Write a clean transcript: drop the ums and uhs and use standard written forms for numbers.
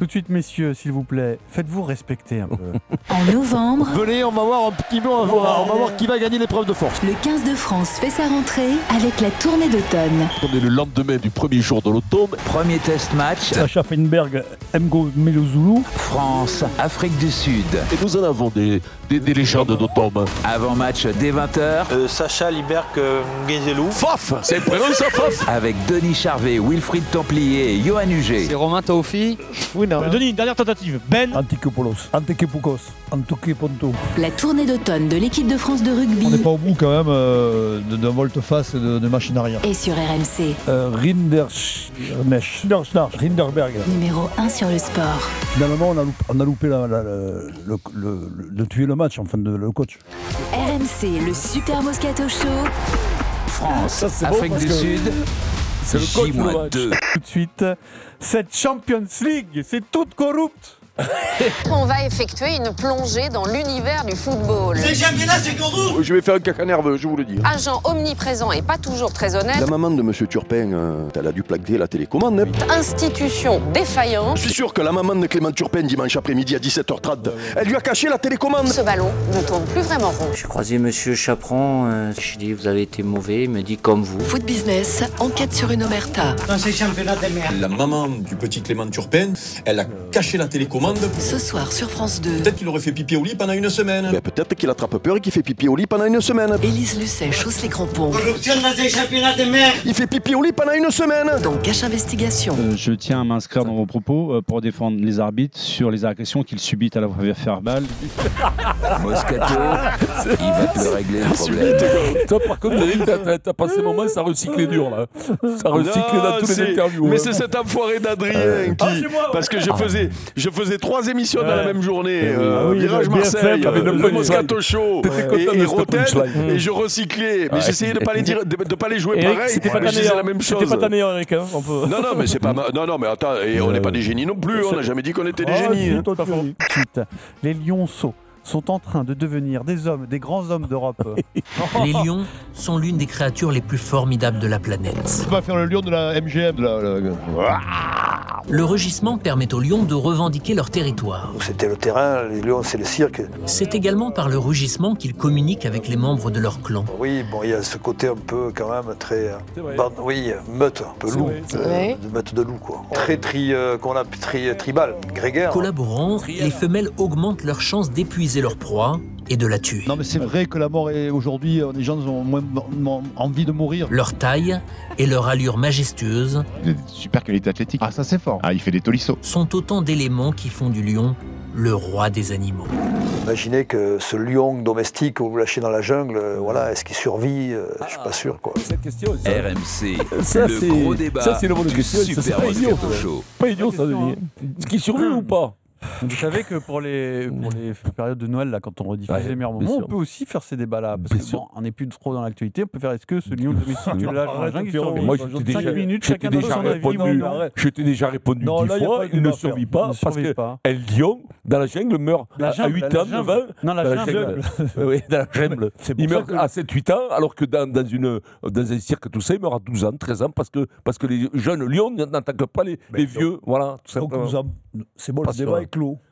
Tout de suite, messieurs, s'il vous plaît, faites-vous respecter un peu. En novembre, Venez, on va voir un petit peu, on va voir qui va gagner l'épreuve de force. le 15 de France fait sa rentrée avec la tournée d'automne. On est le lendemain du premier jour de l'automne. Premier test match, Sacha Feinberg, Mgo Melozulu. France, Afrique du Sud. Et nous en avons des légendes d'automne. Avant match dès 20h, Sacha Liberc Nguezelou. Faf, c'est le prénom ça, Faf. avec Denis Charvet, Wilfried Templier et Johan Huget. C'est Romain Taofi. Denis, dernière tentative. Ben. Antikopoulos, Antekepoukos, Antokeponto. La tournée d'automne de l'équipe de France de rugby On n'est pas au bout quand même d'un volte-face de machine arrière. est sur RMC. Rinderberg. Numéro 1 sur le sport. Finalement, on a loupé de tuer le match, enfin, le coach. RMC, le Super Moscato Show. France, Ça, c'est bon Afrique parce du que Sud, c'est le coach, le match. J-2. Tout de suite, cette Champions League, c'est toute corrupte. On va effectuer une plongée dans l'univers du football. Je vais faire un caca nerveux, je vous le dis. Agent omniprésent et pas toujours très honnête. La maman de Monsieur Turpin, elle a dû plaquer la télécommande. Hein. Institution défaillante. Je suis sûr que la maman de Clément Turpin, dimanche après-midi à 17h30, elle lui a caché la télécommande. Ce ballon ne tourne plus vraiment rond. J'ai croisé Monsieur Chaperon. Je lui ai dit, vous avez été mauvais. Il me dit, comme vous. Foot Business, enquête sur une omerta. La maman du petit Clément Turpin, elle a caché la télécommande. Ce soir sur France 2. Peut-être qu'il aurait fait pipi au lit pendant une semaine. Ben, peut-être qu'il attrape peur et qu'il fait pipi au lit pendant une semaine. Élise Lucet chausse les crampons. Il fait pipi au lit pendant une semaine. Dans Cache Investigation. Je tiens à m'inscrire dans vos propos pour défendre les arbitres sur les agressions qu'ils subissent à la voie verbale. Moscato, il va te le régler le problème. Toi, par contre, t'as passé le moment, ça recyclait dur, là. Ça recyclait dans tous les interviews. Mais hein. c'est cet enfoiré d'Adrien qui... parce que je faisais 3 émissions dans la même journée. oui, Virage BFM, Marseille, avec le le punchline. Moscato Show T'étais content de et cette Rotten, punchline. et je recyclais. Mais j'essayais de pas les dire, de pas les jouer Eric, pareil. c'était pas mais ta je disais la meilleure. même chose. C'était pas ta meilleure, Eric. Hein, on peut... Non, mais c'est pas non, mais attends, et on n'est pas des génies non plus. On n'a jamais dit qu'on était des génies. Hein. Ensuite, les lionceaux sont en train de devenir des grands hommes d'Europe. Les lions sont l'une des créatures les plus formidables de la planète. On va faire le lion de la MGM. Le rugissement permet aux lions de revendiquer leur territoire. C'était le terrain, les lions c'est le cirque. C'est également par le rugissement qu'ils communiquent avec les membres de leur clan. Oui, bon, il y a ce côté un peu quand même très... meute, un peu loup. De meute de loup, quoi. Très tribal, grégaire. Collaborant, les femelles augmentent leurs chances d'épuiser leur proie et de la tuer. Non, mais c'est vrai que la mort est aujourd'hui, les gens ont moins envie de mourir. Leur taille et leur allure majestueuse Super qualité athlétique. Ah, ça c'est fort. Ah, il fait des tolissos. sont autant d'éléments qui font du lion le roi des animaux. Imaginez que ce lion domestique que vous lâchez dans la jungle, est-ce qu'il survit Je suis pas sûr, quoi. Cette question, ça, RMC, ça, le c'est- gros débat ça, c'est le bonne du question. Ça, c'est Super pas idiot, Moscato ça. Show. Pas idiot, ça, Denis. Ce qui survit ou pas? Vous savez que pour les périodes de Noël, là, quand on rediffuse les meilleurs moments, on peut aussi faire ces débats-là. Parce que on n'est plus trop dans l'actualité. On peut faire est-ce que ce lion domestique, tu le lâches dans la jungle, il survit. Moi, 5 minutes, chacun donne son avis. Je t'ai déjà répondu 10 fois, il ne survit pas parce que un lion dans la jungle meurt à 8 ans, 9 ans. Non, la jungle. Oui, dans la jungle. Il meurt à 7-8 ans, alors que dans un cirque, tout ça, il meurt à 12 ans, 13 ans, parce que les jeunes lions n'attaquent pas les vieux. Voilà, tout simplement. C'est bon, le débat est clos.